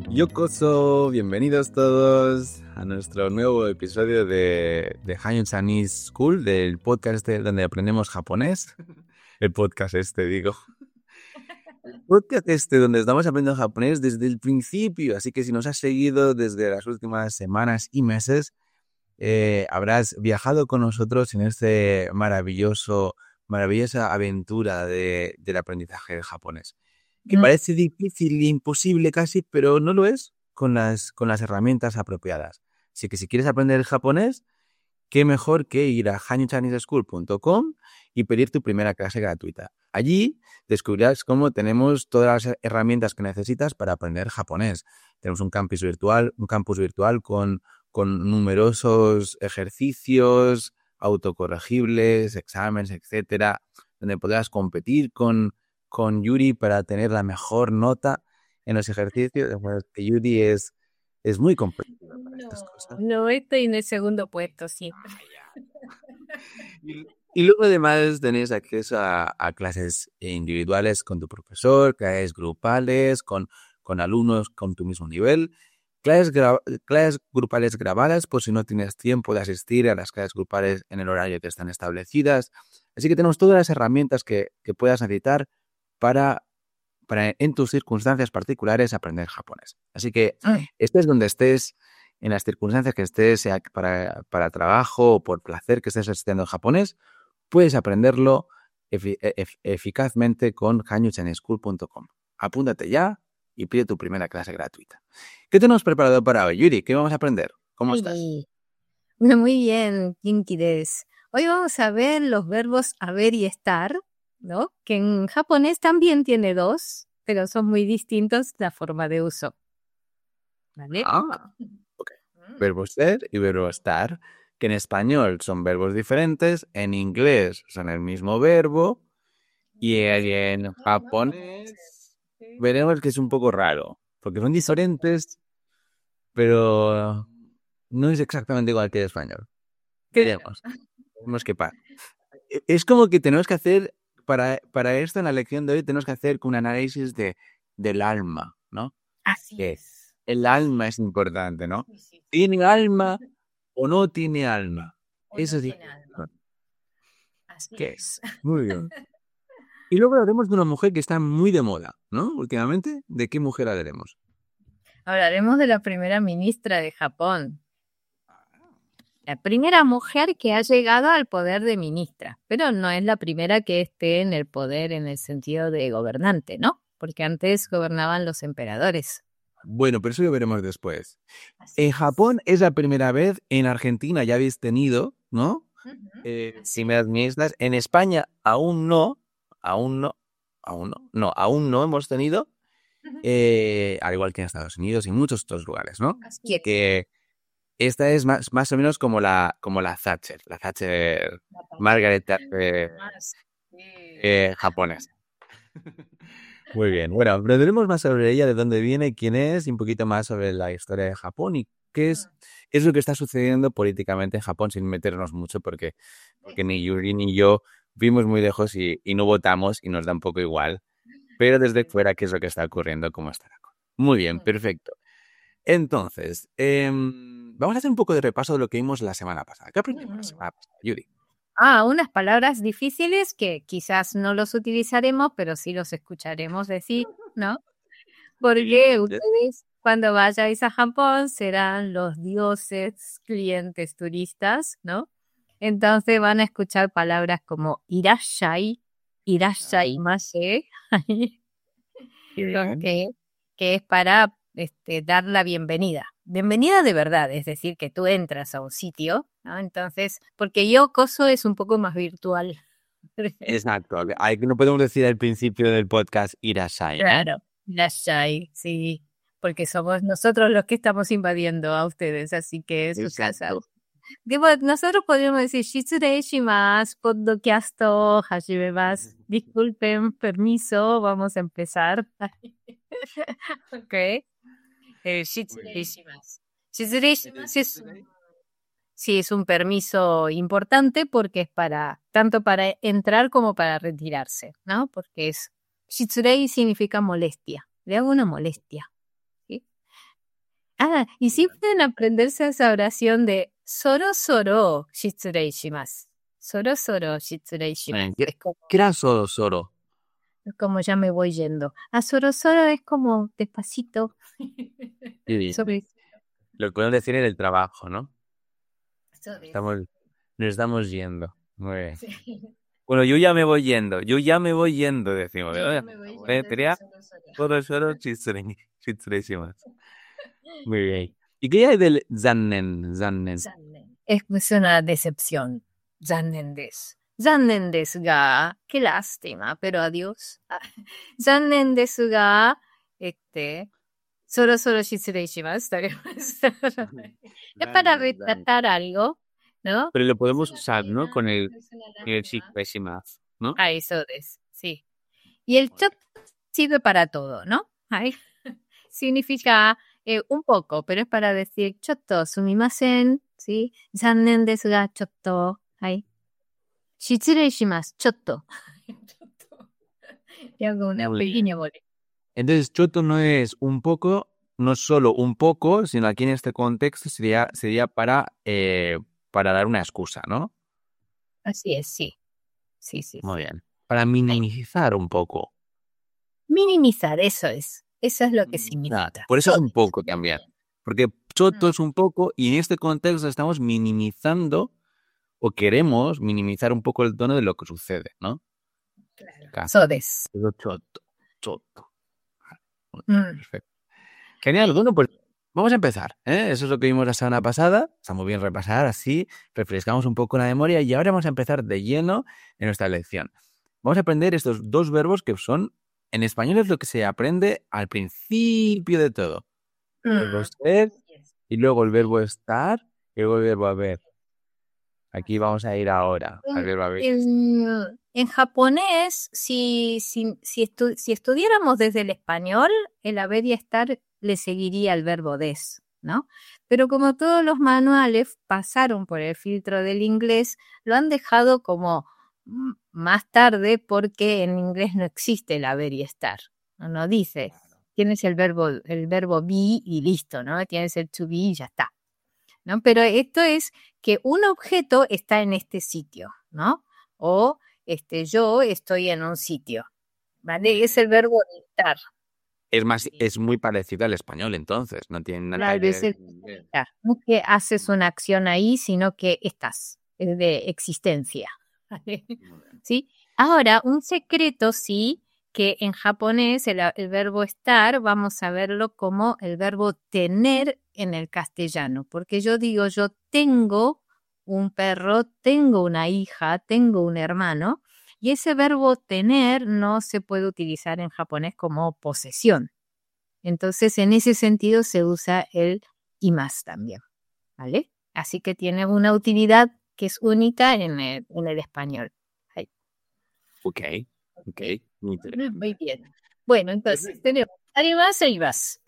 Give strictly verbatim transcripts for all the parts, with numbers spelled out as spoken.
Yokoso, bienvenidos todos a nuestro nuevo episodio de, de Hanyun Chinese School, del podcast este donde aprendemos japonés. El podcast este, digo. El podcast este donde estamos aprendiendo japonés desde el principio, así que si nos has seguido desde las últimas semanas y meses, eh, habrás viajado con nosotros en este maravilloso, maravillosa aventura de, del aprendizaje del japonés. Que parece difícil e imposible casi, pero no lo es con las, con las herramientas apropiadas. Así que si quieres aprender el japonés, qué mejor que ir a hanyun chinese school punto com y pedir tu primera clase gratuita. Allí descubrirás cómo tenemos todas las herramientas que necesitas para aprender japonés. Tenemos un campus virtual, un campus virtual con, con numerosos ejercicios autocorregibles, exámenes, etcétera, donde podrás competir con con Yuri para tener la mejor nota en los ejercicios. Bueno, que Yuri es, es muy competitiva para No, estas cosas. no estoy en el segundo puesto siempre. Y, y luego además tenés acceso a, a clases individuales con tu profesor, clases grupales, con, con alumnos con tu mismo nivel, clases, gra- clases grupales grabadas por si no tienes tiempo de asistir a las clases grupales en el horario que están establecidas. Así que tenemos todas las herramientas que, que puedas necesitar para, para, en tus circunstancias particulares, aprender japonés. Así que estés donde estés, en las circunstancias que estés, sea para, para trabajo o por placer que estés estudiando japonés, puedes aprenderlo efi- ef- eficazmente con hanyun chinese school punto com. Apúntate ya y pide tu primera clase gratuita. ¿Qué tenemos preparado para hoy, Yuri? ¿Qué vamos a aprender? ¿Cómo estás? Ay, muy bien, Kinky des. Hoy vamos a ver los verbos haber y estar, ¿no? Que en japonés también tiene dos, pero son muy distintos la forma de uso. ¿Vale? Ah, ok. Verbo ser y verbo estar, que en español son verbos diferentes, en inglés son el mismo verbo y en japonés veremos que es un poco raro, porque son diferentes, pero no es exactamente igual que el español. Veremos, veremos qué pasa. E- Es como que tenemos que hacer, para, para esto en la lección de hoy, tenemos que hacer un análisis de, del alma, ¿no? Así Que es. el alma es importante, ¿no? Sí, sí. ¿Tiene alma o no tiene alma? O no Eso sí. tiene alma. Así ¿Qué? es. Muy bien. Y luego hablaremos de una mujer que está muy de moda, ¿no? Últimamente, ¿de qué mujer hablaremos? Hablaremos de la primera ministra de Japón. La primera mujer que ha llegado al poder de ministra, pero no es la primera que esté en el poder en el sentido de gobernante, ¿no? Porque antes gobernaban los emperadores. Bueno, pero eso lo veremos después. Así En es. Japón es la primera vez, en Argentina ya habéis tenido, ¿no? Ujú. Eh, Así primeras ministras. En España aún no, aún no, aún no, no, aún no hemos tenido, Ujú. eh, al igual que en Estados Unidos y muchos otros lugares, ¿no? Así es. Que esta es más, más o menos como la, como la Thatcher, la Thatcher, La paz. Margaret Thatcher Más. Sí. eh, japonesa. Muy bien, bueno, aprenderemos más sobre ella, de dónde viene, quién es, y un poquito más sobre la historia de Japón y qué es, es lo que está sucediendo políticamente en Japón, sin meternos mucho, porque, porque ni Yuri ni yo vimos muy lejos y, y no votamos y nos da un poco igual, pero desde fuera, qué es lo que está ocurriendo, cómo está la cosa. Muy bien, perfecto. Entonces, em, vamos a hacer un poco de repaso de lo que vimos la semana pasada. ¿Qué aprendimos la semana pasada, Yuri? Ah, unas palabras difíciles que quizás no los utilizaremos, pero sí los escucharemos decir, ¿no? Porque ustedes cuando vayáis a Japón serán los dioses clientes turistas, ¿no? Entonces van a escuchar palabras como irashai, irashaimase, que, que es para este, dar la bienvenida. Bienvenida de verdad, es decir, que tú entras a un sitio, ¿no? Entonces, porque Yokoso es un poco más virtual. Exacto, hay, no podemos decir al principio del podcast Irashai, ¿no? Claro, irashai, sí, porque somos nosotros los que estamos invadiendo a ustedes, así que es su casa. Exacto. Digo, nosotros podríamos decir, shitsurei shimasu, podcast hajimemasu. Disculpen, permiso, vamos a empezar. Ok. Eh, shitsurei shimasu. Shitsurei shimasu es, sí, es un permiso importante porque es para, tanto para entrar como para retirarse, ¿no? Porque es, shitsurei significa molestia, le hago una molestia, ¿sí? Ah, y sí pueden aprenderse esa oración de soro soro shitsurei shimasu. Soro soro shitsurei shimasu. ¿Qué, Es como, qué era solo solo? es como ya me voy yendo. Ah, soro soro es como despacito. Qué bien. Sobre- Lo que podemos decir en el trabajo, ¿no? sobre- Estamos, nos estamos yendo. Muy bien. Sí. Bueno, yo ya me voy yendo. Yo ya me voy yendo, decimos. Yo ¿Verdad? me voy yendo Eh, de Sería soro soro. solo solo shitsurei shitsurei shimasu. Muy bien. ¿Y qué hay del zannen? Zannen. Zannen. Es pues una decepción. Zannen desu. Zannen desu ga, qué lástima, pero adiós. Ah, zannen desu ga, este, soro soro shitsurei shimasu. Es para retratar algo, ¿no? Pero lo Es podemos una usar, ¿no? pena, Con el, es una con el lástima. shitsurei shimasu, ¿no? Ah, eso es, sí. Y el chot sirve para todo, ¿no? Ay, significa eh, un poco, pero es para decir chotto sumimasen, ¿sí? Zannen desu ga chotto, ay. Shitsurei shimasu, chotto. Y hago una Muy pequeña bola. Entonces, choto no es un poco, no es solo un poco, sino aquí en este contexto sería, sería para, eh, para dar una excusa, ¿no? Así es, sí. Sí, sí. Muy bien. Para minimizar un poco. Minimizar, eso es. Eso es lo que Nada. significa. Por eso So- un poco también. Porque choto es un poco y en este contexto estamos minimizando o queremos minimizar un poco el tono de lo que sucede, ¿no? Claro. Acá. So des. Pero choto, choto. Mm. Perfecto. Genial, bueno, pues vamos a empezar, ¿eh? Eso es lo que vimos la semana pasada. Está muy bien repasar, así refrescamos un poco la memoria y ahora vamos a empezar de lleno en nuestra lección. Vamos a aprender estos dos verbos que son, en español es lo que se aprende al principio de todo. El verbo ser y luego el verbo estar y luego el verbo haber. Aquí vamos a ir ahora al verbo haber. En, en japonés, si, si, si, estu- si estudiáramos desde el español, el haber y estar le seguiría el verbo des, ¿no? Pero como todos los manuales pasaron por el filtro del inglés, lo han dejado como mm, más tarde porque en inglés no existe el haber y estar. No, no dice, tienes el verbo, el verbo be y listo, ¿no? Tienes el to be y ya está. ¿No? Pero esto es que un objeto está en este sitio, ¿no? O este, yo estoy en un sitio, ¿vale? Es el verbo estar. Es más, es muy parecido al español entonces, no tiene nada Claro, que es ver. el estar. No es que haces una acción ahí, sino que estás, es de existencia. ¿Vale? ¿Sí? Ahora, un secreto sí, que en japonés el, el verbo estar vamos a verlo como el verbo tener en el castellano, porque yo digo, yo tengo un perro, tengo una hija, tengo un hermano, y ese verbo tener no se puede utilizar en japonés como posesión. Entonces, en ese sentido se usa el imas también, ¿vale? Así que tiene una utilidad que es única en el, en el español. Ahí. Ok, ok, muy interesante. Muy bien. Bueno, entonces tenemos arimas e ibas.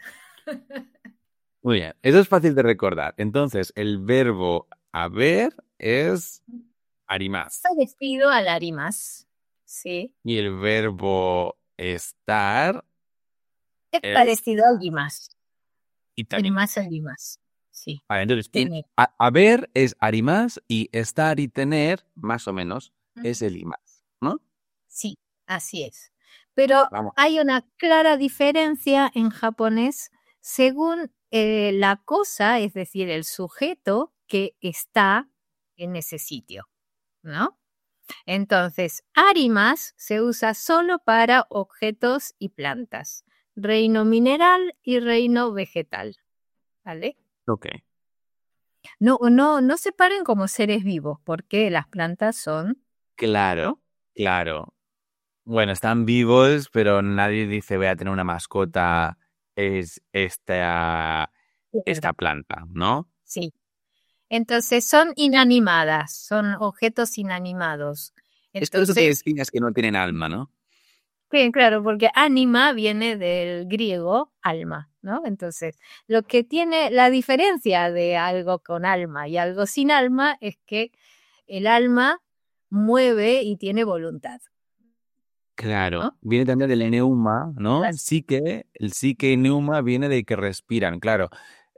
Muy bien, eso es fácil de recordar. Entonces, el verbo haber es arimas Parecido al arimas, ¿sí? y el verbo estar Es es parecido al imas. italiano. Arimas al imas, sí. Vale, entonces, en- Tener. a- haber es arimas y estar y tener, más o menos, es Ujú. el imas, ¿no? Sí, así es. Pero Vamos. hay una clara diferencia en japonés según eh, la cosa, es decir, el sujeto que está en ese sitio, ¿no? Entonces, arimas se usa solo para objetos y plantas, reino mineral y reino vegetal, ¿vale? Ok. No, no, no se paren como seres vivos, porque las plantas son, Claro, claro. Bueno, están vivos, pero nadie dice voy a tener una mascota, es esta, esta planta, ¿no? sí. Entonces son inanimadas, son objetos inanimados. Es por eso que Entonces, decías que no tienen alma, ¿no? bien, claro, porque anima viene del griego alma, ¿no? Entonces, lo que tiene la diferencia de algo con alma y algo sin alma es que el alma mueve y tiene voluntad, Claro, ¿no? viene también del neuma, ¿no? Las- Psique, el psique y neuma viene de que respiran, claro.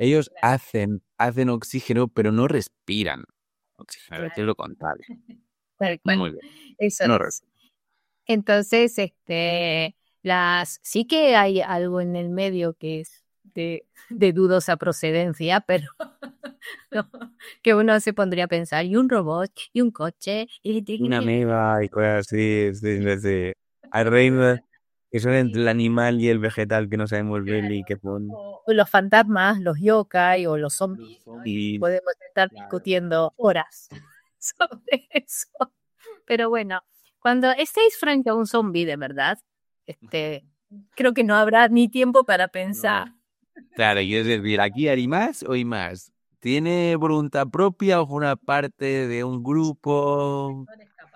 ellos hacen, hacen oxígeno, pero no respiran oxígeno, Claro. es lo contrario. Tal cual. Muy bien. Eso No es. res- Entonces, este, las, sí que hay algo en el medio que es de, de dudosa procedencia, pero no, que uno se pondría a pensar, y un robot, y un coche, y Una ameba y cosas así, sí, sí, sí. Hay reinas que son entre el animal y el vegetal que no sabemos ver y que son... o los fantasmas, los yokai o los zombies, ¿no? Y Y podemos estar claro. discutiendo horas sobre eso. Pero bueno, cuando estéis frente a un zombie de verdad, este, creo que no habrá ni tiempo para pensar. Claro, y es decir, aquí hay más o hay más. ¿Tiene voluntad propia o una parte de un grupo?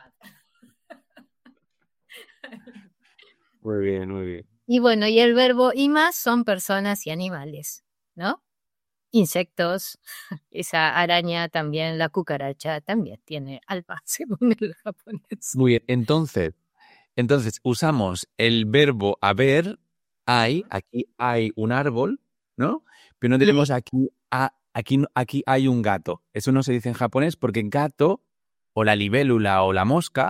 Muy bien, muy bien. Y bueno, y el verbo y más son personas y animales, ¿no? Insectos, esa araña también, la cucaracha también tiene alma, según el japonés. Muy bien, entonces, entonces usamos el verbo haber, hay, aquí hay un árbol, ¿no? Pero no tenemos aquí, a, aquí, no- aquí hay un gato. Eso no se dice en japonés porque gato o la libélula o la mosca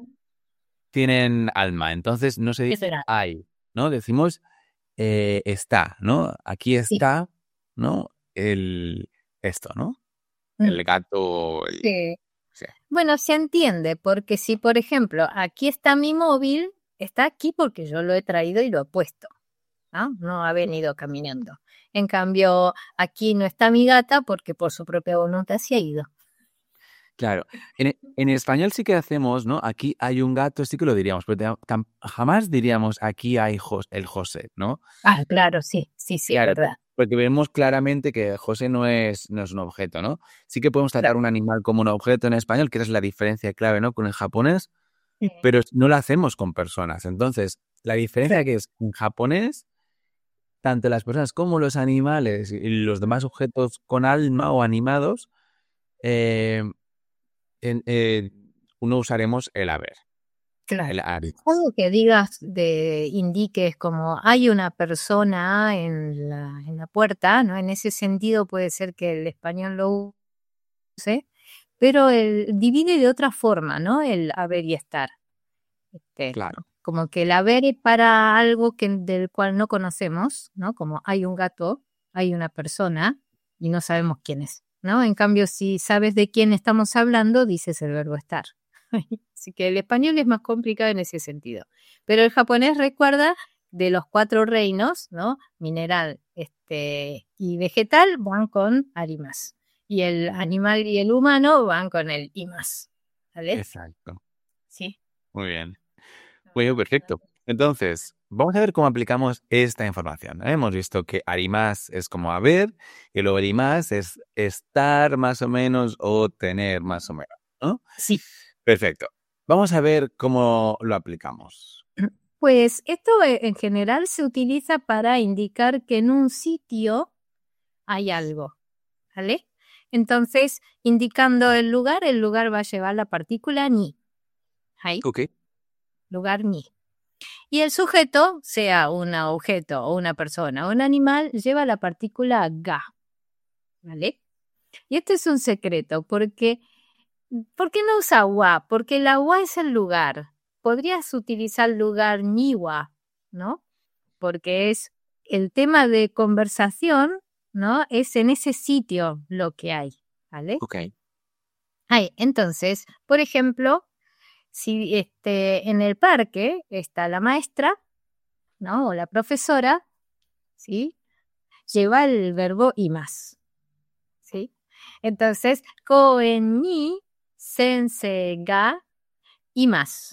tienen alma. Entonces no se ¿Qué dice será? hay, ¿no? Decimos eh, está, ¿no? Aquí Sí. está, ¿no? El, esto, ¿no? Mm. El gato. el- Sí. sí. Bueno, se entiende, porque si, por ejemplo, aquí está mi móvil, está aquí porque yo lo he traído y lo he puesto, ¿no? No ha venido caminando. En cambio, aquí no está mi gata porque por su propia voluntad se ha ido. Claro. En, en español sí que hacemos, ¿no? Aquí hay un gato, sí que lo diríamos, pero tam- tam- jamás diríamos aquí hay Jos- el José, ¿no? Ah, claro, sí, sí, sí, Claro, es verdad. porque vemos claramente que José no es, no es un objeto, ¿no? Sí que podemos tratar Claro. un animal como un objeto en español, que esa es la diferencia clave, ¿no? Con el japonés, Sí. pero no lo hacemos con personas. Entonces, la diferencia Claro. que es en japonés, tanto las personas como los animales y los demás objetos con alma o animados, eh, en- eh, uno usaremos el haber, Claro. el ari. Algo que digas, de indiques como hay una persona en la, en la puerta, ¿no? En ese sentido puede ser que el español lo use, pero el, divide de otra forma, ¿no? El haber y estar. Este, Claro. como que el haber es para algo que, del cual no conocemos, ¿no? Como hay un gato, hay una persona y no sabemos quién es, ¿no? En cambio, si sabes de quién estamos hablando, dices el verbo estar. Así que el español es más complicado en ese sentido. Pero el japonés recuerda de los cuatro reinos, ¿no? Mineral, este, y vegetal van con arimas. Y el animal y el humano van con el imas. ¿Vale? Exacto. Sí. Muy bien. Muy bien, perfecto. Entonces, vamos a ver cómo aplicamos esta información. ¿eh? Hemos visto que arimas es como haber y luego arimas es estar más o menos o tener más o menos, ¿no? Sí. Perfecto. Vamos a ver cómo lo aplicamos. Pues esto eh, en general se utiliza para indicar que en un sitio hay algo, ¿vale? Entonces, indicando el lugar, el lugar va a llevar la partícula ni. Ahí, Ok. lugar ni. Y el sujeto, sea un objeto o una persona o un animal, lleva la partícula ga, ¿vale? Y este es un secreto, porque ¿por qué no usa wa? Porque la wa es el lugar. Podrías utilizar lugar ni wa, ¿no? Porque es el tema de conversación, ¿no? Es en ese sitio lo que hay, ¿vale? Ok. Hay, entonces, por ejemplo, si este, en el parque está la maestra, ¿no? O la profesora, ¿sí? Lleva el verbo imas, ¿sí? Entonces, koen ni sensei ga imasu.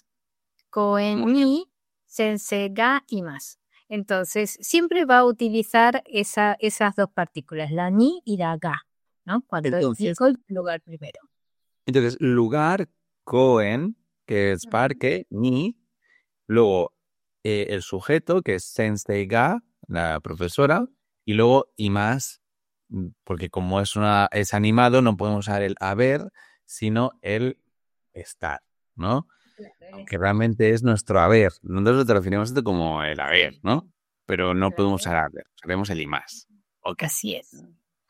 Koen ni sensei ga imasu. Entonces, siempre va a utilizar esa, esas dos partículas, la ni y la ga, ¿no? Cuando Entonces, digo el lugar primero. entonces lugar, koen, que es parque, ni, luego eh, el sujeto, que es sensei ga, la profesora, y luego imas, mm, porque como es una es animado, no podemos usar el haber, sino el estar, ¿no? Que realmente es nuestro haber. Nosotros te referimos a esto como el haber, ¿no? Pero no podemos usar haber, usaremos el imas. Ok. Así es.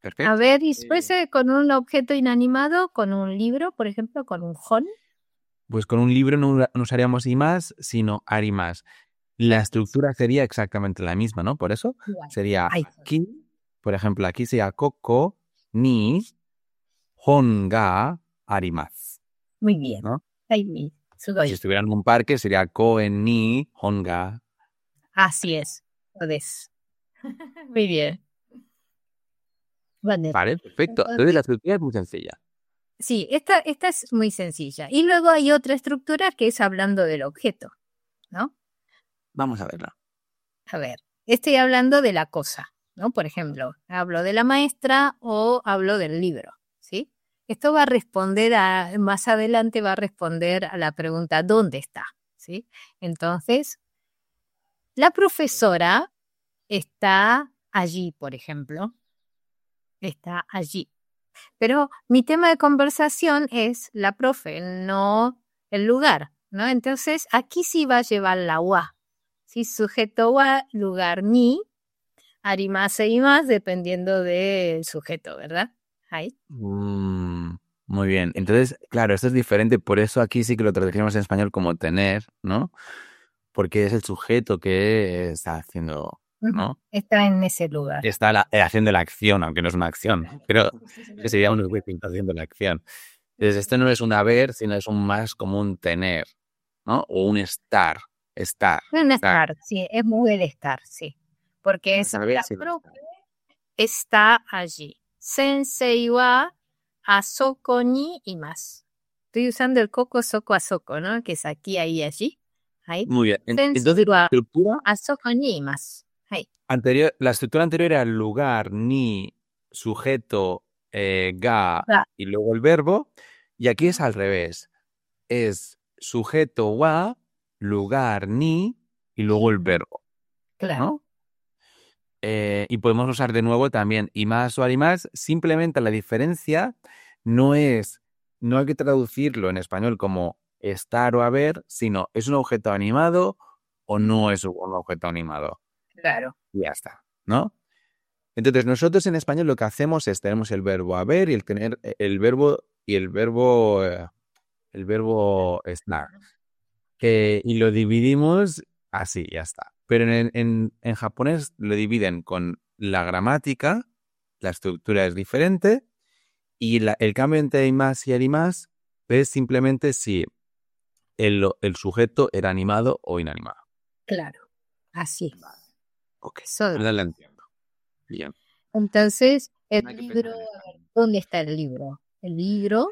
Perfecto. A ver, y puede Eh, ser con un objeto inanimado, con un libro, por ejemplo, con un hon. Pues con un libro no, no usaríamos imas, sino arimas. La estructura sería exactamente la misma, ¿no? Por eso Igual. sería Ahí. aquí, por ejemplo, aquí sería koko ni hon ga arimasu, Muy bien. ¿no? Ahí, Si sugoi. estuviera en un parque sería koen ni hon ga. Así es. Lo des. Muy bien. Vale. Vale, perfecto. Entonces la Entonces, estructura es muy sencilla. sí, esta, esta es muy sencilla. Y luego hay otra estructura que es hablando del objeto, ¿no? Vamos a verla. A ver, estoy hablando de la cosa, ¿no? Por ejemplo, hablo de la maestra o hablo del libro, ¿sí? Esto va a responder a, más adelante va a responder a la pregunta ¿dónde está? ¿Sí? Entonces, la profesora está allí, por ejemplo, está allí. Pero mi tema de conversación es la profe, no el lugar, ¿no? Entonces, aquí sí va a llevar la wa, ¿sí? Sujeto wa, lugar ni, arimasu y más, dependiendo del sujeto, ¿verdad? Ahí. Mm, muy bien. Entonces, claro, esto es diferente. Por eso aquí sí que lo traducimos en español como tener, ¿no? Porque es el sujeto que está haciendo, ¿no? Está en ese lugar. Está la- eh, haciendo la acción, aunque no es una acción. Pero que sería un sujeto que está haciendo la acción. Entonces, esto no es un haber, sino es un más como un tener, ¿no? O un estar. Estar. Un Estar. estar, sí, es muy el estar, sí. Porque es Saber la si- profe está allí. Sensei wa asoko ni imasu. Estoy usando el koko soko asoko, ¿no? Que es aquí, ahí, allí. Ahí. Muy bien. En- Sensei Entonces, la wa estructura asoko ni imasu. Ahí. anterior, la estructura anterior era lugar, ni, sujeto, eh, ga Va. y luego el verbo. Y aquí es al revés. Es sujeto wa, lugar, ni y luego el verbo, Claro. ¿no? Eh, y podemos usar de nuevo también y más o arimas. Simplemente la diferencia no es, no hay que traducirlo en español como estar o haber, sino es un objeto animado o no es un objeto animado. Claro. Y ya está, ¿no? Entonces, nosotros en español lo que hacemos es tenemos el verbo haber y el tener el verbo y el verbo eh, el verbo estar. Eh, y lo dividimos así, ya está. Pero en, en, en japonés lo dividen con la gramática, la estructura es diferente, y la- el cambio entre más y arimas es simplemente si el, el sujeto era animado o inanimado. Claro. Así. Ok, Eso. ahora la entiendo. Bien. Entonces, el No hay que libro, pensar en español. ¿dónde está el libro? El libro,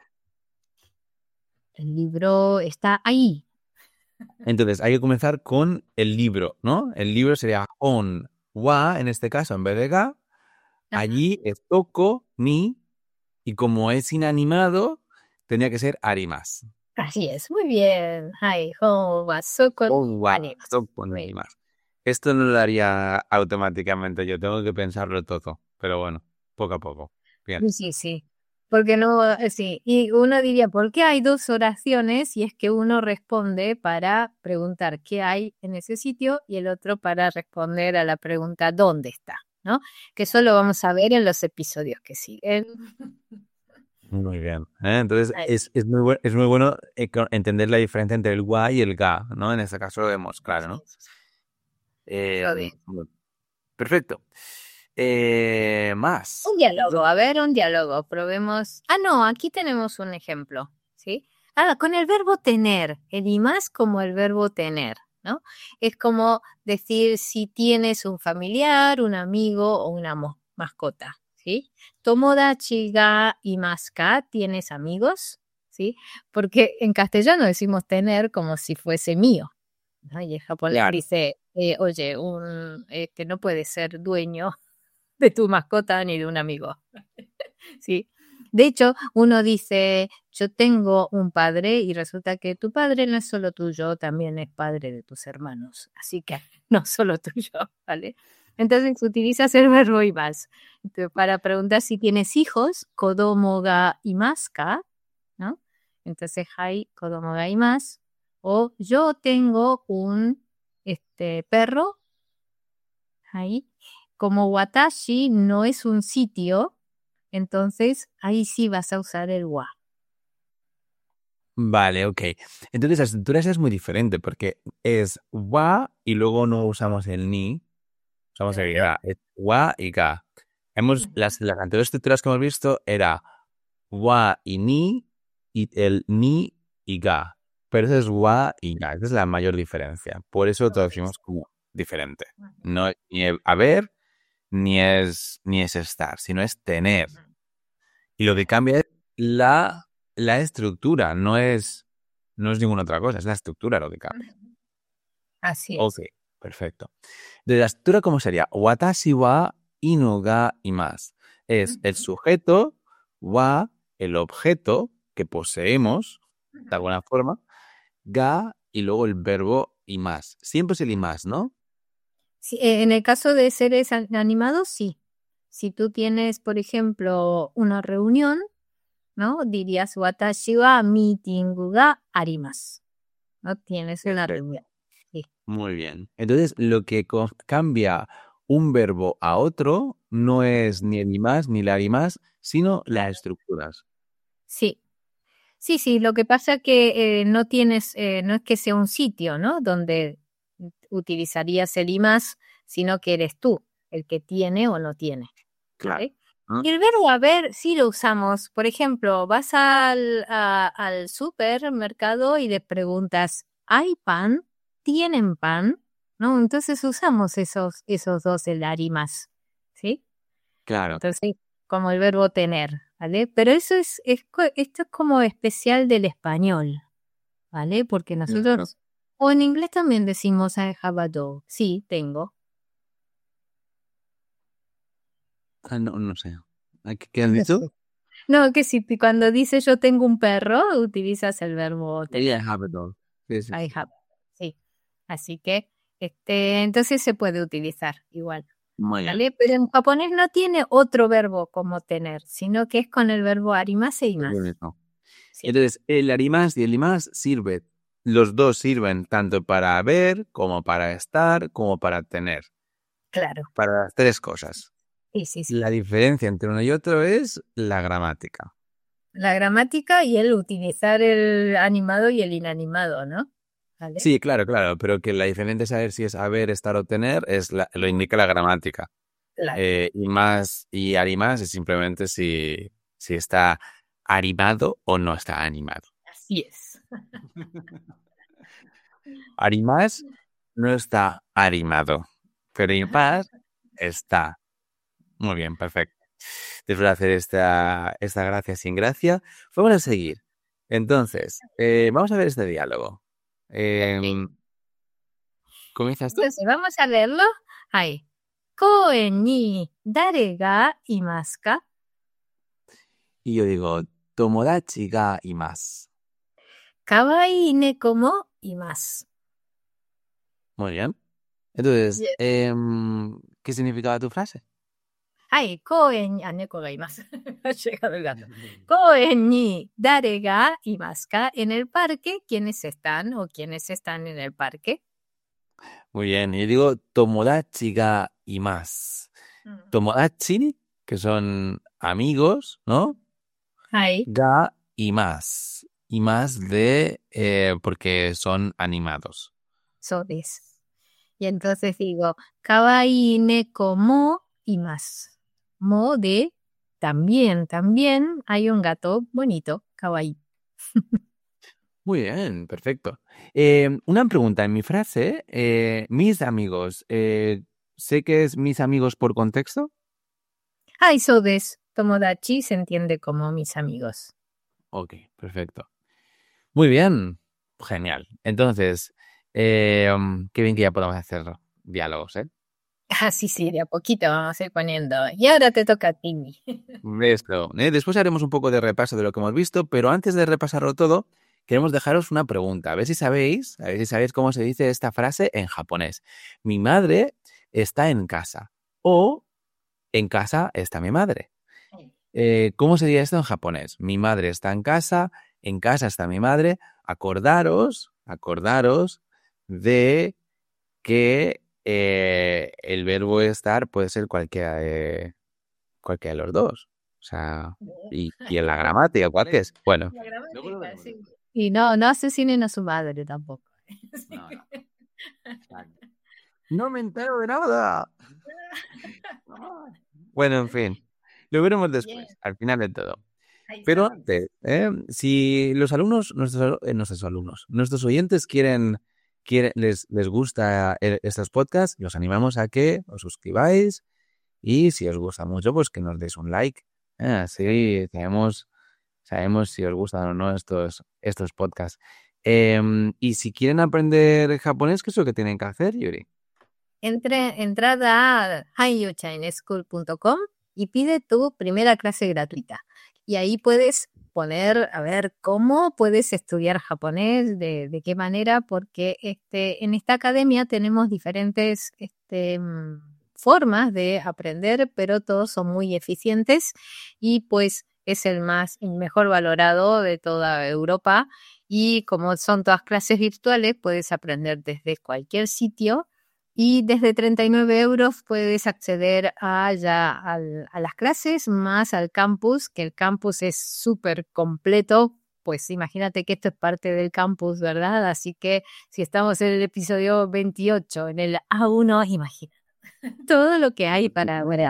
el libro está ahí. Entonces, hay que comenzar con el libro, ¿no? El libro sería on, wa, en este caso, en vez de ga. Allí es toko, ni, y como es inanimado, tendría que ser arimas. Así es, muy bien. Hai, hon wa soko On, wa, arimasu. toko, Muy ni bien. arimas. Esto no lo haría automáticamente, yo tengo que pensarlo todo, pero bueno, poco a poco. Bien. Sí, sí. Porque no, eh, sí. Y uno diría, ¿por qué hay dos oraciones? Y es que uno responde para preguntar qué hay en ese sitio y el otro para responder a la pregunta ¿dónde está? ¿No? Que eso lo vamos a ver en los episodios que siguen. Muy bien. ¿eh? Entonces, Ahí. es, es, muy bueno, es muy bueno eh, co- entender la diferencia entre el wa y el ga, ¿no? En este caso lo vemos claro, ¿no? Eh, Lo de- bueno, perfecto. Eh, más. Un diálogo, a ver, un diálogo. Probemos. Ah, no, aquí tenemos un ejemplo, ¿sí? Ah, con el verbo tener, el y más como el verbo tener, ¿no? Es como decir si tienes un familiar, un amigo o una mo- mascota, ¿sí? Tomodachi ga imasu ka, ¿tienes amigos? ¿Sí? Porque en castellano decimos tener como si fuese mío, ¿no? Y en japonés Claro. dice, eh, oye, un, eh, que no puede ser dueño de tu mascota ni de un amigo. Sí. De hecho, uno dice, yo tengo un padre y resulta que tu padre no es solo tuyo, también es padre de tus hermanos. Así que no solo tuyo, ¿vale? Entonces utilizas el verbo imas. Entonces, para preguntar si tienes hijos, kodomo ga imasu ka, ¿no? Entonces, hai kodomo ga imasu. O yo tengo un este, perro, ahí. Como watashi no es un sitio, entonces ahí sí vas a usar el wa. Vale, ok. Entonces la estructura esa es muy diferente porque es wa y luego no usamos el ni, usamos el ga. Es wa y ga. Hemos, las, las anteriores estructuras que hemos visto era wa y ni y el ni y ga. Pero eso es wa y ga. Esa es la mayor diferencia. Por eso lo traducimos como diferente. No es ni el haber ni es, ni es estar, sino es tener. Y lo que cambia es la, la estructura, no es, no es ninguna otra cosa, es la estructura lo que cambia. Así es. Ok, perfecto. De la estructura, ¿cómo sería? Watashi wa inu ga imasu. Es el sujeto, wa, el objeto que poseemos, de alguna forma, ga y luego el verbo imasu. Siempre es el imasu, ¿no? Sí, eh, en el caso de seres an- animados, sí. Si tú tienes, por ejemplo, una reunión, ¿no? Dirías, watashi wa meeting ga arimasu. ¿No? Tienes una Perfecto. reunión. Sí. Muy bien. Entonces, lo que co- cambia un verbo a otro no es ni el más ni la más, sino las estructuras. Sí. Sí, sí, lo que pasa que eh, no tienes, eh, no es que sea un sitio, ¿no? Donde utilizarías el I más, sino que eres tú el que tiene o no tiene. ¿Vale? ¿Ah? Y el verbo haber sí lo usamos. Por ejemplo, vas al, a- al supermercado y le preguntas, ¿hay pan? ¿Tienen pan? ¿No? Entonces usamos esos, esos dos, el dar y más. ¿Sí? Claro. Entonces, como el verbo tener, ¿vale? Pero eso es, es co- esto es como especial del español, ¿vale? Porque nosotros, o en inglés también decimos I have a dog. Sí, tengo. Ah, no, no sé. ¿Qué, qué has dicho? No, que si te- cuando dices yo tengo un perro, utilizas el verbo tener. Yeah, I have it all. Sí, sí, I sí. have. Sí. Así que, este, entonces se puede utilizar igual. Muy bien. ¿Vale? Pero en japonés no tiene otro verbo como tener, sino que es con el verbo arimase y Es lo más. mismo. Sí. Entonces, el arimas y el imas sirve. Los dos sirven tanto para haber, como para estar, como para tener. Claro. Para las tres cosas. Sí, sí, sí. La diferencia entre uno y otro es la gramática. La gramática y el utilizar el animado y el inanimado, ¿no? ¿Vale? Sí, claro, claro, pero que la diferencia de saber si es haber, estar o tener es la- lo indica la gramática. Claro. Eh, y más y animas es simplemente si, si está animado o no está animado. Así es. Arimas no está animado, pero animas está. Muy bien, perfecto. Después de hacer esta, esta gracia sin gracia, vamos a seguir. Entonces, eh, vamos a ver este diálogo. Eh, ¿Comienzas tú? Entonces, vamos a leerlo. Ahí. Koen ni dare ga imasu ka? Y yo digo, tomodachi ga imasu. Kawaii neko mo imasu. Muy bien. Entonces, Bien. em, ¿qué significaba tu frase? Ay, koen, ah, neko ga imasu. Ha llegado el gato. Koen ni dare ga imasu ka? En el parque, ¿quiénes están o quiénes están en el parque? Muy bien. Y yo digo, tomodachi ga imasu. Tomodachi, que son amigos, ¿no? Ay, Ga y más. Y más de, eh, porque son animados. so desu. Y entonces digo, kawaii neko mo imasu. Mo de también, también hay un gato bonito, kawaii. Muy bien, perfecto. Eh, una pregunta en mi frase, eh, mis amigos, eh, sé que es mis amigos por contexto. Ay, so desu. Tomodachi se entiende como mis amigos. Ok, perfecto. Muy bien, genial. Entonces, eh, um, qué bien que ya podamos hacer diálogos, ¿eh? Ah, sí, sí, de a poquito vamos a ir poniendo. Y ahora te toca a ti. Esto, ¿eh? Después haremos un poco de repaso de lo que hemos visto, pero antes de repasarlo todo, queremos dejaros una pregunta. A ver si sabéis, a ver si sabéis cómo se dice esta frase en japonés. Mi madre está en casa. O en casa está mi madre. Eh, ¿cómo sería esto en japonés? Mi madre está en casa, en casa está mi madre. Acordaros, acordaros de que eh, el verbo estar puede ser cualquiera de, cualquiera de los dos. O sea, y, y en la gramática, ¿cuál es? Bueno, La luego lo gramática, veremos. sí. Y no, no asesinen a su madre tampoco. No, no. Exacto. No me entero de nada. Bueno, en fin, lo veremos Bien, después, al final de todo. ahí Pero está. antes, ¿eh? Si los alumnos, nuestros, eh, nuestros alumnos, nuestros oyentes quieren, quieren les, les gusta eh, estos podcasts, los animamos a que os suscribáis y si os gusta mucho, pues que nos deis un like. ¿Eh? Así sabemos, sabemos si os gustan o no estos, estos podcasts. Em, y si quieren aprender japonés, ¿qué es lo que tienen que hacer, Yuri? Entre, entrada a hanyu chinese school punto com y pide tu primera clase gratuita. Y ahí puedes poner, a ver, cómo puedes estudiar japonés, de, de qué manera, porque este, en esta academia tenemos diferentes este, mm, formas de aprender, pero todos son muy eficientes y pues es el más, el mejor valorado de toda Europa. Y como son todas clases virtuales, puedes aprender desde cualquier sitio y desde treinta y nueve euros puedes acceder a, ya al- a las clases más al campus, que el campus es súper completo. Pues imagínate que esto es parte del campus, ¿verdad? Así que si estamos en el episodio veintiocho, en el A uno, imagina todo lo que hay para ver.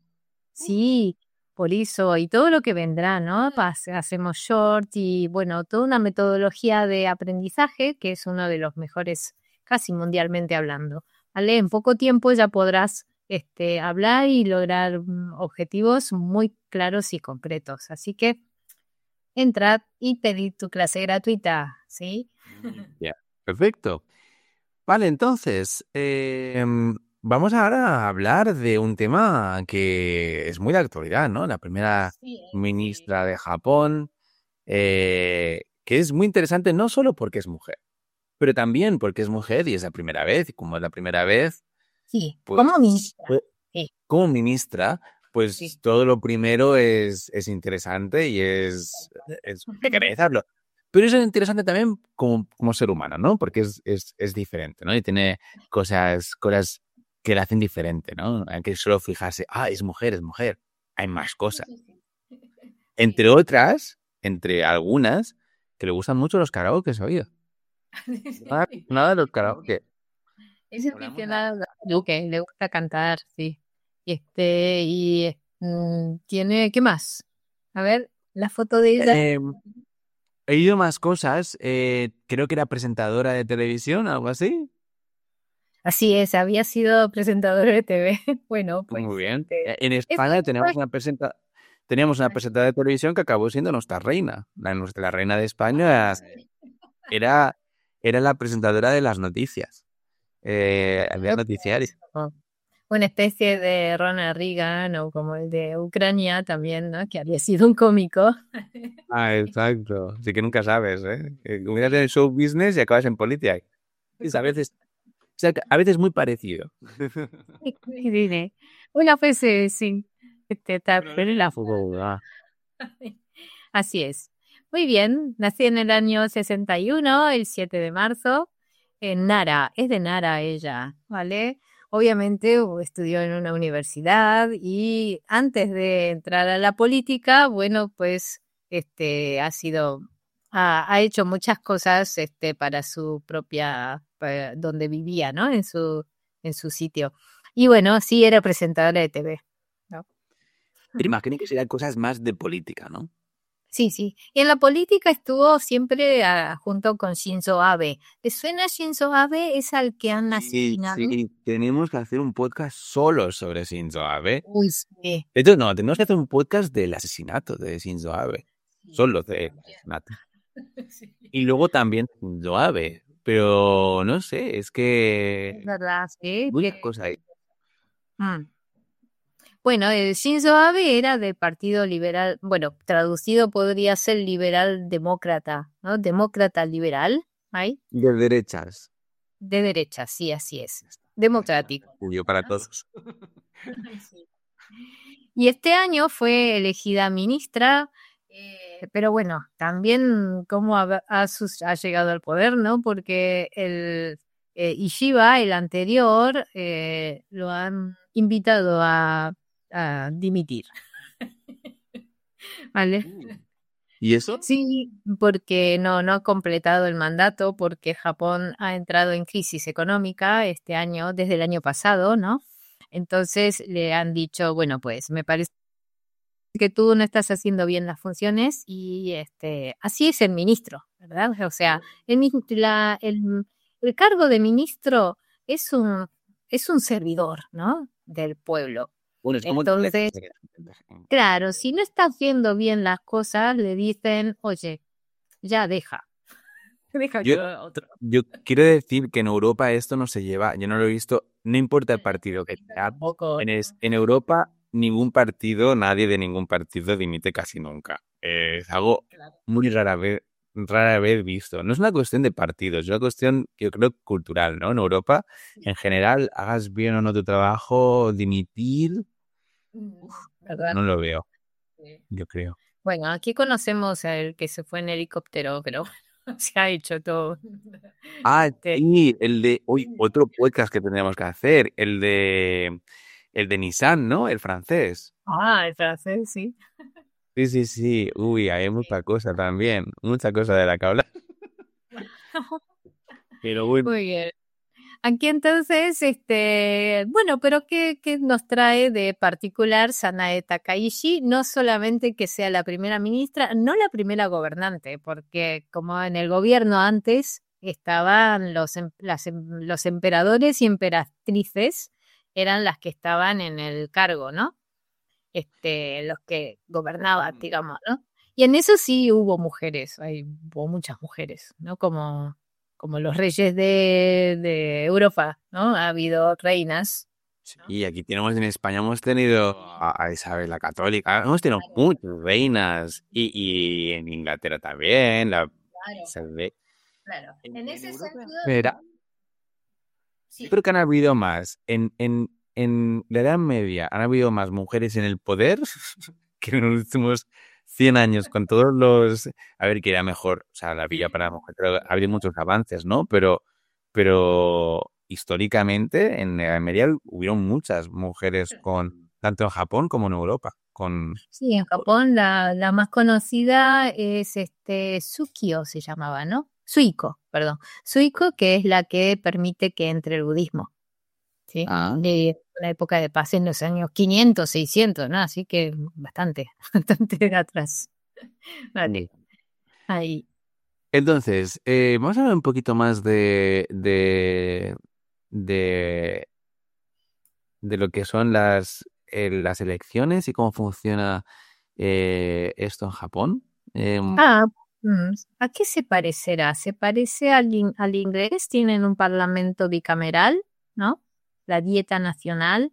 Sí, por eso, y todo lo que vendrá, ¿no? Pas- Hacemos short y bueno, toda una metodología de aprendizaje que es uno de los mejores, casi mundialmente hablando. ¿Vale? En poco tiempo ya podrás este, hablar y lograr mm, objetivos muy claros y concretos. Así que entrad y pedid tu clase gratuita, ¿sí? Ya, perfecto. Vale, entonces, em, vamos ahora a hablar de un tema que es muy de actualidad, ¿no? La primera Sí, sí. ministra de Japón, eh, que es muy interesante no solo porque es mujer, pero también porque es mujer y es la primera vez, y como es la primera vez, Sí, como pues, ministra. pues, Sí, como ministra, pues sí. todo lo primero es, es interesante y es, es hay que analizarlo. Pero es interesante también como, como ser humano, ¿no? Porque es, es, es diferente, ¿no? Y tiene cosas, cosas que la hacen diferente, ¿no? Hay que solo fijarse, ah, es mujer, es mujer. Hay más cosas. Sí. Entre otras, entre algunas, que le gustan mucho los karaoke, ¿sabía? Nada, nada de los karaoke. Es Hablamos a- aficionado a que le gusta cantar, sí. Y este, y mm, tiene, ¿qué más? A ver, la foto de ella. Em, He oído más cosas. Eh, creo que era presentadora de televisión, algo así. Así es, había sido presentadora de T V. Bueno, pues Muy bien. este, Eh, En eso España tenemos fue- una presenta teníamos una presentadora de televisión que acabó siendo nuestra reina. La, nuestra, la reina de España era, era la presentadora de las noticias. Eh, había noticiarios. una especie de Ronald Reagan o como el de Ucrania también, ¿no? Que había sido un cómico. Ah, exacto. Así que nunca sabes, ¿eh? Eh, Comienzas en el show business y acabas en política. Es a veces, o sea, a veces muy parecido. Y diré, una vez eh, sí, este, ta- pero la fugó. Así es. Muy bien, nací en el año sesenta y uno, el siete de marzo, en Nara. Es de Nara ella, ¿vale? Obviamente uh, estudió en una universidad y antes de entrar a la política, bueno, pues este ha sido, ha, ha hecho muchas cosas este, para su propia, para donde vivía, ¿no? En su, en su sitio. Y bueno, sí era presentadora de T V, ¿no? Pero imagino que serán cosas más de política, ¿no? Sí, sí. Y en la política estuvo siempre ah, junto con Shinzo Abe. ¿Te suena Shinzo Abe? Es al que han Sí, asesinado. sí, tenemos que hacer un podcast solo sobre Shinzo Abe. Uy, sí. De hecho, no, tenemos que hacer un podcast del asesinato de Shinzo Abe. Sí, Solo sí, del también. asesinato. Sí. Y luego también Shinzo Abe. Pero no sé, es Es que verdad, sí. muchas que- cosas ahí. Mm. Bueno, el Shinzo Abe era del Partido Liberal, bueno, traducido podría ser liberal demócrata, ¿no? Demócrata liberal, ¿hay? De derechas. De derecha, sí, así es. Democrático. Julio para todos. Sí. Y este año fue elegida ministra, eh, pero bueno, también cómo ha, ha sus- ha llegado al poder, ¿no? Porque el eh, Ishiba, el anterior, eh, lo han invitado a, a dimitir. ¿Vale? ¿Y eso? Sí, porque no, no ha completado el mandato, porque Japón ha entrado en crisis económica este año, desde el año pasado, ¿no? Entonces le han dicho, bueno, pues me parece que tú no estás haciendo bien las funciones y este, así es el ministro, ¿verdad? O sea, el, mis- la- el, el cargo de ministro es un, es un servidor, ¿no? Del pueblo. Bueno, es como el Entonces, claro, si no está haciendo bien las cosas, le dicen, oye, ya deja, deja Yo, que haga otro. yo quiero decir que en Europa esto no se lleva, yo no lo he visto, no importa el partido que sea. Tampoco. En, es- en Europa, ningún partido, nadie de ningún partido dimite casi nunca. Eh, es algo Claro. muy rara vez, rara vez visto. No es una cuestión de partidos, es una cuestión, yo creo, cultural, ¿no? En Europa, en general, hagas bien o no tu trabajo, dimitir, ¿Verdad? no lo veo, Sí. yo creo. Bueno, aquí conocemos al que se fue en helicóptero, pero se ha hecho todo. Ah, Este, sí, el de, uy, otro podcast que tendríamos que hacer, el de, el de Nissan, ¿no? El francés. ah, el francés, sí. Sí, sí, sí. Uy, hay mucha cosa también, mucha cosa de la que hablar. Pero bueno, Muy bien. Aquí entonces, este, bueno, pero ¿qué, qué nos trae de particular Sanae Takaishi? No solamente que sea la primera ministra, no la primera gobernante, porque como en el gobierno antes estaban los, em- las em- los emperadores y emperatrices, eran las que estaban en el cargo, ¿no? Este, los que gobernaban, digamos, ¿no? Y en eso sí hubo mujeres, hay, hubo muchas mujeres, ¿no? Como, como los reyes de, de Europa, ¿no? Ha habido reinas, ¿no? y aquí tenemos en España, hemos tenido a, a Isabel la Católica, hemos tenido muchas reinas, y, y en Inglaterra también, la Claro, se ve. claro. En, En en ese Europa en sentido, general, yo sí. creo que han habido más. En, en, en la Edad Media han habido más mujeres en el poder que en los últimos cien años, con todos los... A ver, que era mejor, o sea, la vida para la mujer, pero ha habido muchos avances, ¿no? Pero, pero históricamente en la Edad Media hubieron muchas mujeres con, tanto en Japón como en Europa, con... Sí, en Japón la, la más conocida es este Tsukio se llamaba, ¿no? Suiko, perdón. Suiko, que es la que permite que entre el budismo. ¿Sí? Ah. De la época de paz en los años quinientos seiscientos, ¿no? Así que bastante, bastante atrás. Vale, ahí. Entonces, eh, vamos a hablar un poquito más de, de, de de lo que son las, eh, las elecciones y cómo funciona eh, esto en Japón. Em, Ah, mm, ¿a qué se parecerá? Se parece al, in- al inglés, tienen un parlamento bicameral, ¿no? La dieta nacional,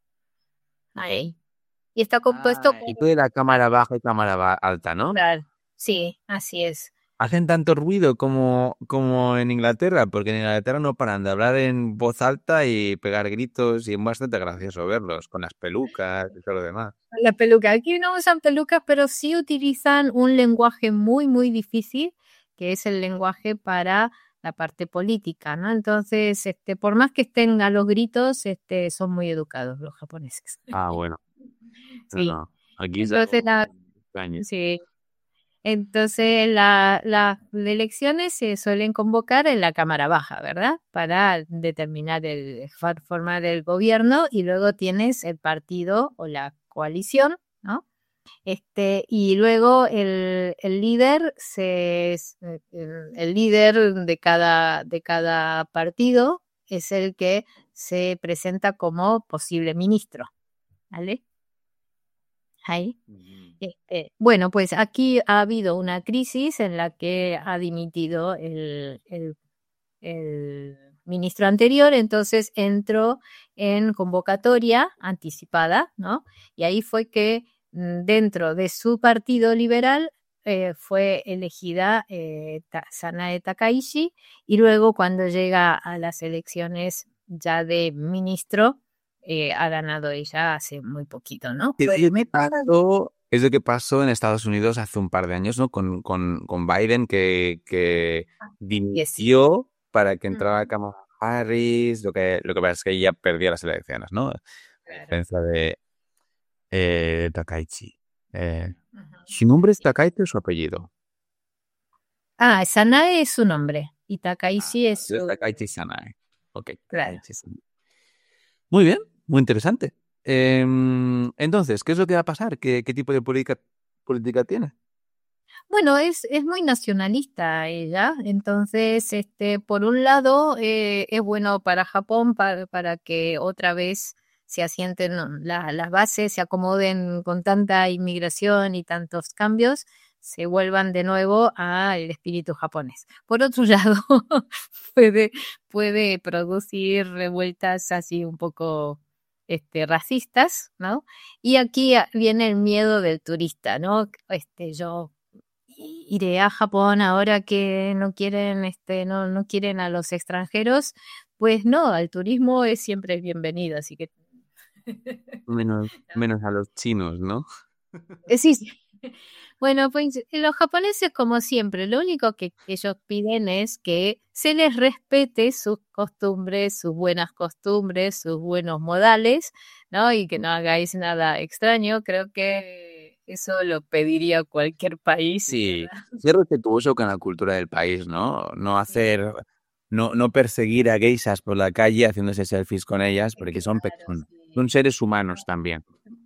ahí. Y está compuesto ah, y tú por... de la cámara baja y cámara ba- alta, ¿no? Claro, sí, así es. Hacen tanto ruido como, como en Inglaterra, porque en Inglaterra no paran de hablar en voz alta y pegar gritos, y es bastante gracioso verlos con las pelucas y todo lo demás. La peluca. Aquí no usan pelucas, pero sí utilizan un lenguaje muy, muy difícil, que es el lenguaje para la parte política, ¿no? Entonces, este, por más que estén a los gritos, este, son muy educados los japoneses. Ah, bueno, no, Sí. no. Aquí es Entonces, algo la, extraño. sí. Entonces, la, las elecciones se suelen convocar en la Cámara Baja, ¿verdad? Para determinar el for- formar el gobierno y luego tienes el partido o la coalición, ¿no? Este, y luego el, el líder se, es, eh, el, el líder de cada, de cada partido es el que se presenta como posible ministro, ¿vale? Ahí. Ujú. Este, bueno, pues aquí ha habido una crisis en la que ha dimitido el, el, el ministro anterior, entonces entró en convocatoria anticipada, ¿no? Y ahí fue que mm, dentro de su partido liberal eh, fue elegida eh, Ta- Sanae Takaishi y luego cuando llega a las elecciones ya de ministro, eh, ha ganado ella hace muy poquito, ¿no? Sí, Fue sí, me pasó, es lo que pasó en Estados Unidos hace un par de años, ¿no? Con, con, con Biden, que, que diez. dimitió para que entrara Ujú, Kamala Harris. Lo que, lo que pasa es que ella perdió las elecciones, ¿no? A claro. diferencia de, eh, de Takaichi. Eh, Ujú. ¿Su nombre es Takaichi o su apellido? Ah, Sanae es su nombre y Takaichi Ah, es es su... Takaichi Sanae. Ok, Claro. Takaichi Sanae. Muy bien, muy interesante. Em, entonces, ¿qué es lo que va a pasar? ¿Qué, qué tipo de política, política tiene? Bueno, es, es muy nacionalista ella, entonces, este, por un lado, eh, es bueno para Japón para, para que otra vez se asienten ¿no? la- las bases, se acomoden con tanta inmigración y tantos cambios, se vuelvan de nuevo al espíritu japonés. Por otro lado, puede, puede producir revueltas así un poco este, racistas, ¿no? Y aquí ah, viene el miedo del turista, ¿no? Este, yo iré a Japón ahora que no quieren, este, no, no quieren a los extranjeros, pues no, el turismo es siempre bienvenido, así que Menos, menos a los chinos, ¿no? eh, sí, sí. Bueno, pues los japoneses como siempre, lo único que ellos piden es que se les respete sus costumbres, sus buenas costumbres, sus buenos modales, ¿no? Y que no hagáis nada extraño. Creo que eso lo pediría cualquier país, Sí, ¿verdad? ser respetuoso con la cultura del país, ¿no? No hacer, no, no perseguir a geishas por la calle haciéndose selfies con ellas, porque son Claro, personas, sí. son seres humanos también.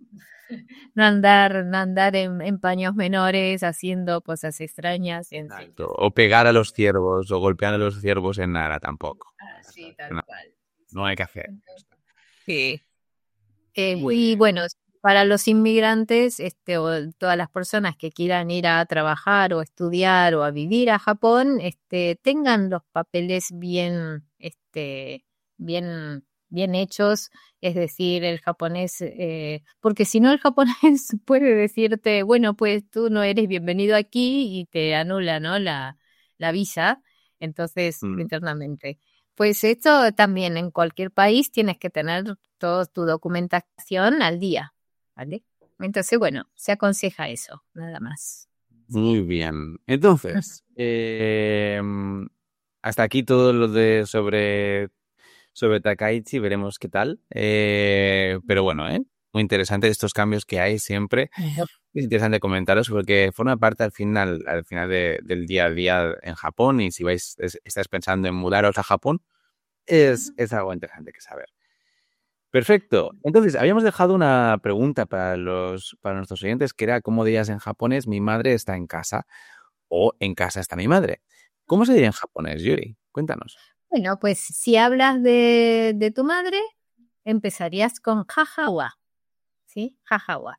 No andar, no andar en, en paños menores haciendo cosas extrañas en Exacto. sitios. O pegar a los ciervos o golpear a los ciervos en nada tampoco. Ah, sí, No, tal cual. no hay que hacer. Sí. Eh, Muy y bien. bueno, para los inmigrantes, este, o todas las personas que quieran ir a trabajar o a estudiar o a vivir a Japón, este, tengan los papeles bien, este, bien, bien hechos, es decir, el japonés, eh, porque si no el japonés puede decirte, bueno, pues tú no eres bienvenido aquí y te anula, ¿no? La, la visa, entonces, Mm. eternamente. Pues esto también en cualquier país tienes que tener toda tu documentación al día, ¿vale? Entonces, bueno, se aconseja eso, nada más. Muy bien. Entonces, eh, hasta aquí todo lo de sobre, sobre Takaichi, veremos qué tal. Eh, pero bueno, ¿eh? Muy interesante estos cambios que hay siempre. Es interesante comentaros porque forma parte al final, al final de- del día a día en Japón y si vais, es- estáis pensando en mudaros a Japón, es, es algo interesante que saber. Perfecto. Entonces, habíamos dejado una pregunta para los, para nuestros oyentes que era ¿cómo dirías en japonés mi madre está en casa? O en casa está mi madre. ¿Cómo se diría en japonés, Yuri? Cuéntanos. Bueno, pues si hablas de, de tu madre, empezarías con jajawa, ¿sí? Jajawa.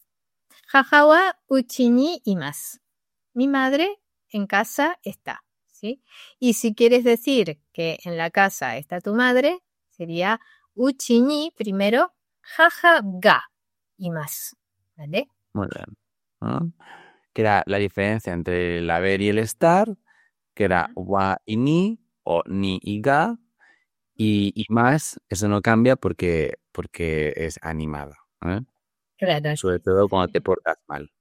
Jajawa uchi ni imasu. Mi madre en casa está, ¿sí? Y si quieres decir que en la casa está tu madre, sería uchi ni primero jaja ga imasu, ¿vale? Muy bien. ¿No? Que era la diferencia entre el haber y el estar, que era wa y ni, o ni y ga, y, y más, eso no cambia porque, porque es animado, ¿eh? Claro, Sobre sí. todo cuando te portas mal.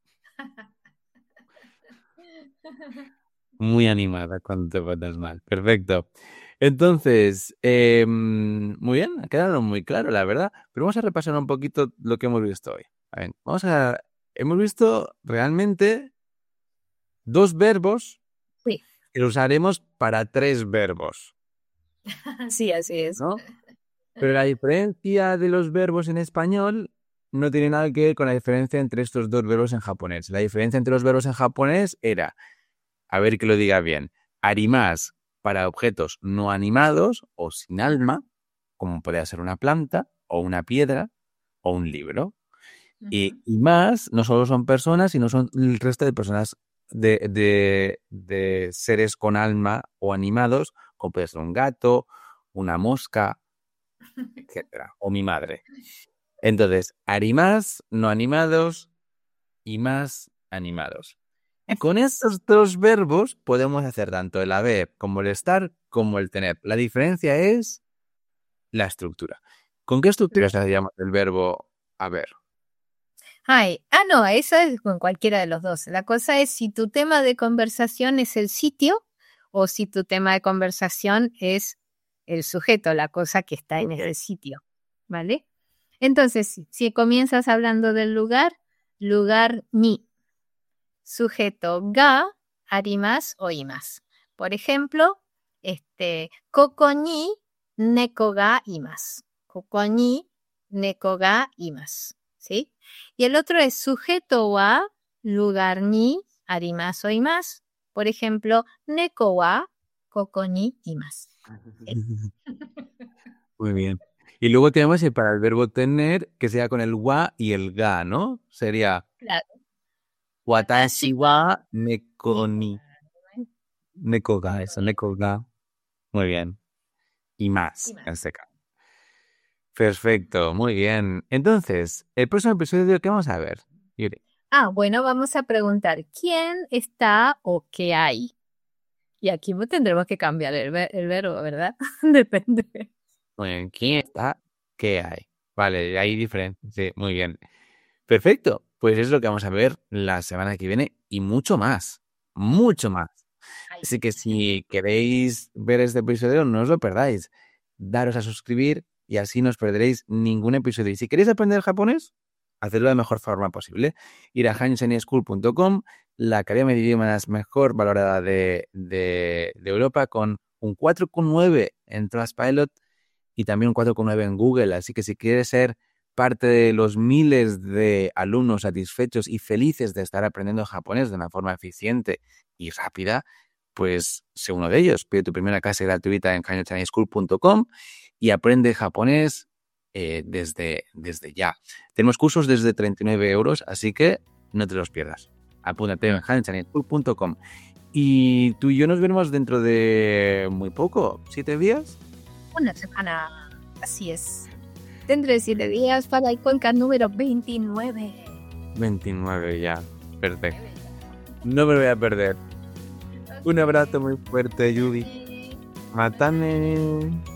Muy animada cuando te portas mal. Perfecto. Entonces, eh, muy bien, ha quedado muy claro, la verdad. Pero vamos a repasar un poquito lo que hemos visto hoy. A ver, vamos a. Hemos visto realmente dos verbos Sí, que los usaremos para tres verbos, sí, así es. ¿no? Pero la diferencia de los verbos en español no tiene nada que ver con la diferencia entre estos dos verbos en japonés. La diferencia entre los verbos en japonés era, a ver que lo diga bien, arimas para objetos no animados o sin alma, como podría ser una planta o una piedra o un libro. Y, y más no solo son personas, sino son el resto de personas, de, de, de seres con alma o animados, como puede ser un gato, una mosca, etcétera, o mi madre. Entonces, arimas, no animados y más animados. Y con estos dos verbos podemos hacer tanto el haber como el estar como el tener. La diferencia es la estructura. ¿Con qué estructura se llama el verbo haber? Ay, ah, no, eso es con cualquiera de los dos. La cosa es si tu tema de conversación es el sitio o si tu tema de conversación es el sujeto, la cosa que está en ese sitio, ¿vale? Entonces, si, si comienzas hablando del lugar, lugar ni. sujeto ga arimasu o imasu. Por ejemplo, este, koko ni neko ga imasu. Koko ni neko ga imasu. ¿Sí? Y el otro es sujeto wa lugar ni arimasu o imasu. Por ejemplo, neko wa koko ni imasu. Muy bien. Y luego tenemos el para el verbo tener, que sea con el wa y el ga, ¿no? Sería Claro. watashi wa neko ni. Neko ga, eso, neko ga. Muy bien. Y más, Y más. en este caso. Perfecto, muy bien. Entonces, el próximo episodio, ¿qué vamos a ver, Yuri? Ah, bueno, vamos a preguntar quién está o qué hay. Y aquí tendremos que cambiar el, ver- el verbo, ¿verdad? Depende. Muy bien. ¿Quién está? ¿Qué hay? Vale, hay diferencia. Sí, muy bien. Perfecto. Pues es lo que vamos a ver la semana que viene y mucho más. Mucho más. Ay. Así que si queréis ver este episodio, no os lo perdáis. Daros a suscribir y así no os perderéis ningún episodio. Y si queréis aprender japonés, hacedlo de la mejor forma posible. Ir a hanyouschool punto com, la academia de idiomas mejor valorada de, de, de Europa, con un cuatro coma nueve en Trustpilot y también un cuatro coma nueve en Google. Así que si quieres ser parte de los miles de alumnos satisfechos y felices de estar aprendiendo japonés de una forma eficiente y rápida, pues sé uno de ellos. Pide tu primera clase gratuita en hanyo chinese school punto com y aprende japonés eh, desde, desde ya. Tenemos cursos desde treinta y nueve euros, así que no te los pierdas. Apúntate en hanyo chinese school punto com. Y tú y yo nos veremos dentro de muy poco, ¿siete días? Una semana. Así es. Tendré siete días para el podcast número veintinueve. veintinueve ya. Perfecto. No me lo voy a perder. Un abrazo muy fuerte, Yuri. Matane.